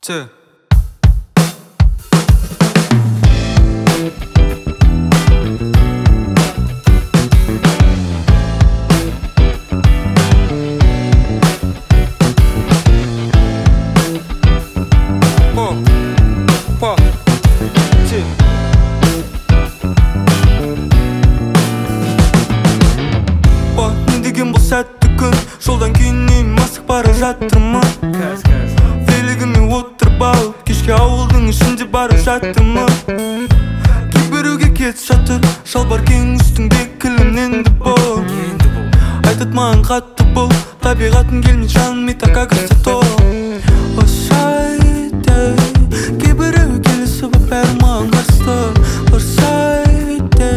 Tüh. Ne деген бұл сәтті күн, жолдан кейін асық бара жатырмын. Велигіме отырып алып, кешке ауылдың ішінде бара жатырмын. Кейбіреуге кетіп жатыр, шалбар кең үстіңде кілемненді бұл. Айтат маған қатты бұл, табиғатын келмей жаным итак как то. Осайды, кейбіреуі келісіп бәрі маған қарсы. Осайды,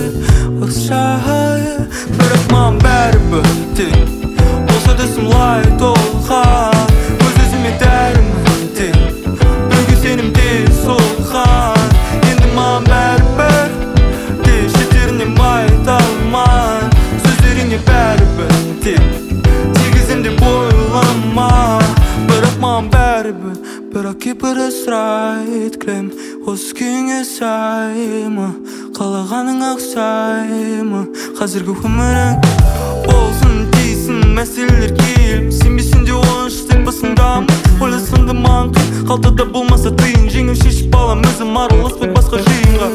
бірақ маған бәрі бітті. Болса да сұмлай толған, өз-өзіме дәрімді. Біреуге сенімде солған, енді маған бәрі бітті. Шеттеріне майдалман, сөздеріне бәрі бітті. Тегізімде бойлама, бірақ маған бәрі бітті. Бірақ кейбірі сұрайды, кілем осы күйіңе сай ма, қалағаның ақсай ма. Қазіргі өмірің болсын дейсің, мәселелер келіп сенбесін де оны іштен басыңдамын. Ойласам да маған қиын, қалтада болмаса тиын. Жеңіп шешіп алам өзім, араласпай басқа жиынға.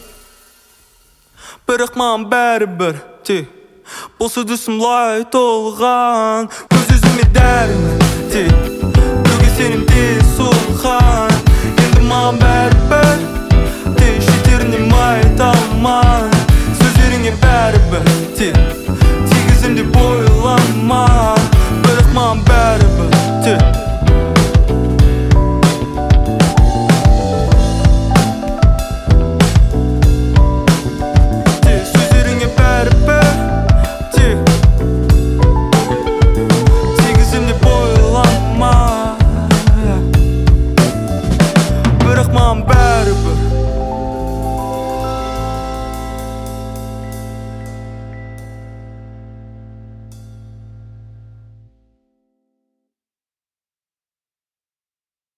Бірақ маған бәрібір болса да сұмлай толған, өз-өзіме дәрімін.